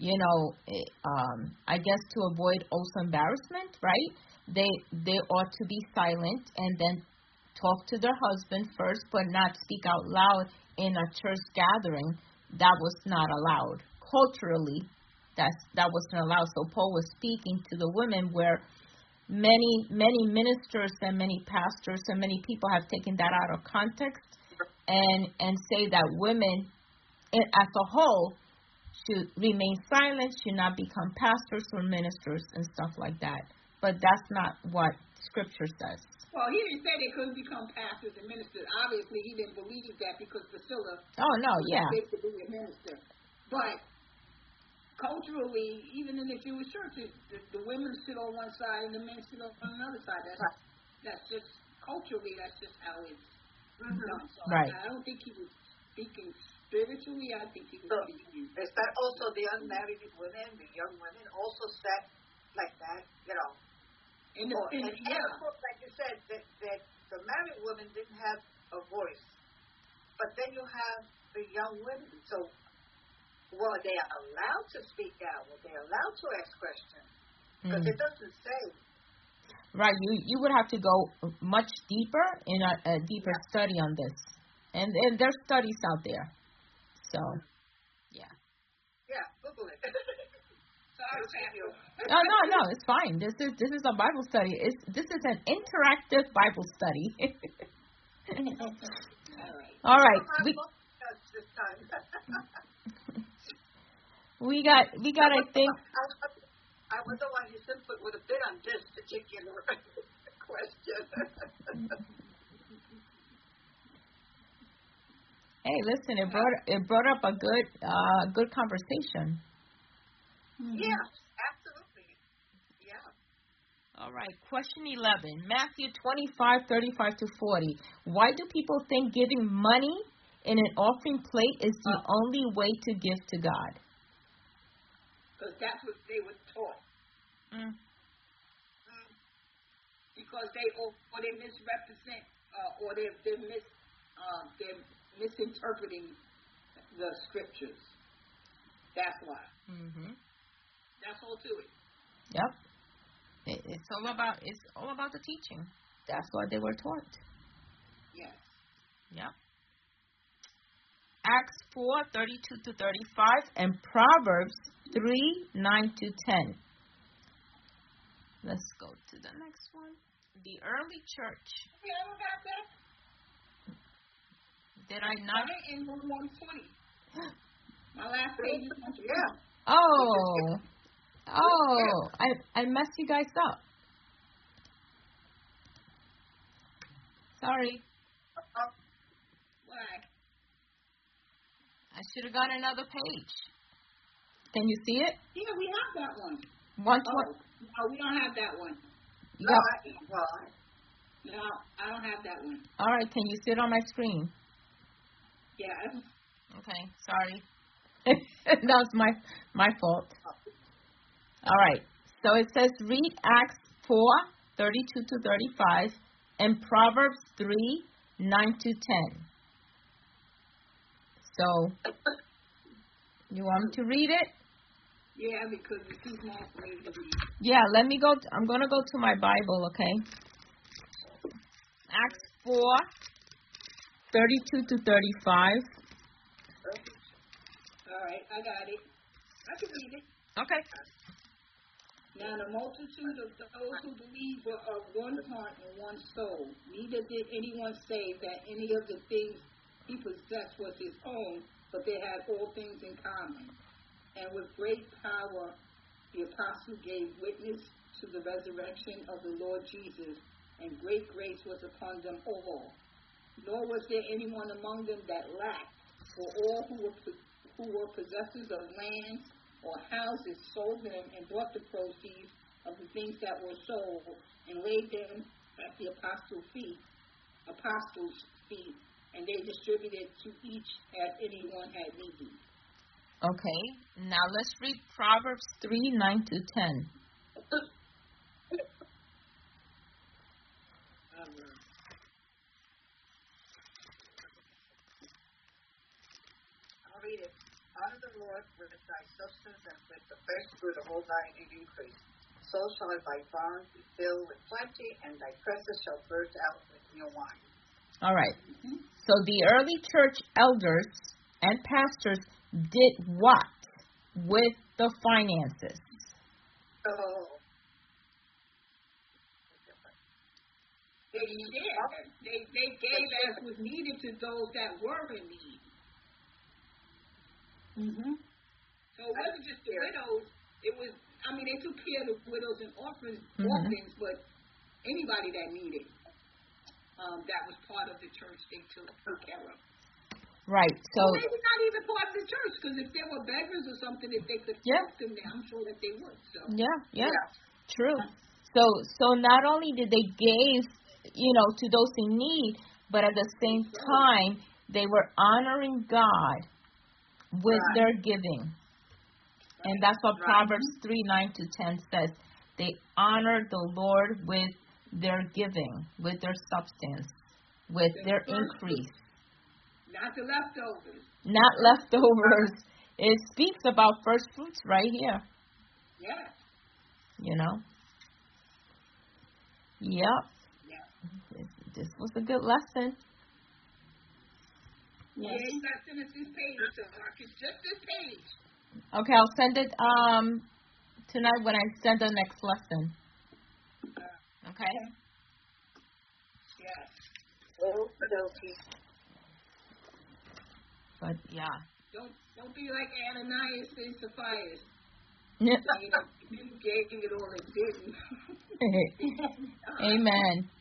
I guess to avoid also embarrassment, right? They ought to be silent and then talk to their husband first, but not speak out loud in a church gathering. That was not allowed. Culturally, that wasn't allowed. So Paul was speaking to the women, where many ministers and many pastors and many people have taken that out of context and say that women as a whole should remain silent, should not become pastors or ministers and stuff like that. But that's not what Scripture says. Well, he didn't say they couldn't become pastors and ministers. Obviously, he didn't believe that because Priscilla was able to be a minister. But culturally, even in the Jewish churches, the women sit on one side and the men sit on another side. That's just culturally. That's just how it's done. So right. I don't think he was speaking spiritually. I think he was speaking. Is that also the unmarried women, the young women, also sat like that? And of course, like you said, that the married women didn't have a voice, but then you have the young women. So, were they allowed to speak out? Were they allowed to ask questions? Because it doesn't say. Right. You would have to go much deeper in a deeper study on this, and there's studies out there. So, yeah. Yeah, Google it. Sorry, Samuel. No, it's fine. This is a Bible study. This is an interactive Bible study. All right. We got. I think. I wonder why his input would have been on this particular question. Hey, listen! It brought up a good conversation. Yes, absolutely. Yeah. All right, question 11, Matthew 25:35-40. Why do people think giving money in an offering plate is the only way to give to God? Because that's what they were taught. Because they misrepresent or they're misinterpreting the scriptures. That's why. That's all to it. Yep. It's all about the teaching. That's what they were taught. Yes. Yep. Acts 4:32-35 and Proverbs 3:9-10. Let's go to the next one. The early church. Yeah, I don't have that. Did I not? I'm in room 120. My last page is 120. Yeah. Oh. I messed you guys up. Sorry. Why? I should have got another page. Can you see it? Yeah, we have that one. 120. No, we don't have that one. No, No, I don't have that one. All right. Can you see it on my screen? Yeah. Okay. Sorry. That was my fault. All right. So it says read Acts 4:32 to 35 and Proverbs 3:9 to 10. So you want me to read it? Yeah, because it's too small for me to read. Yeah, let me go. I'm going to go to my Bible, okay? Acts 4:32 to 35. All right, I got it. I can read it. Okay. Now the multitude of those who believed were of one heart and one soul. Neither did anyone say that any of the things he possessed was his own, but they had all things in common. And with great power the apostle gave witness to the resurrection of the Lord Jesus, and great grace was upon them all. Nor was there anyone among them that lacked, for all who were possessors of lands or houses sold them and brought the proceeds of the things that were sold and laid them at the apostles' feet, and they distributed to each as anyone had need. Okay. Now let's read Proverbs 3:9 to 10. I'll read it. Honor the Lord with thy substance and with the first fruit of all thine increase. So shall thy barns be filled with plenty, and thy presses shall burst out with new wine. All right. So the early church elders and pastors did what with the finances? So, They shared. They gave as was needed to those that were in need. So it wasn't just the widows. It was, they took care of the widows and orphans, but anybody that needed, that was part of the church, they took care of. Right. So maybe not even part of the church, because if there were beggars or something, if they could help them, I'm sure that they would. So yeah, true. So not only did they give, to those in need, but at the same time they were honoring God with their giving. And that's what Proverbs 3:9 to 10 says. They honored the Lord with their giving, with their substance, with their increase. Not the leftovers. Not leftovers. It speaks about first fruits right here. Yeah. Yep. Yeah. This was a good lesson. Yes. Yeah, you got to finish this page, so it's just this page. Okay, I'll send it tonight when I send the next lesson. Okay? Yes. Okie. But yeah. Don't be like Ananias and Sapphira. Yeah. You gave it all and didn't. Amen.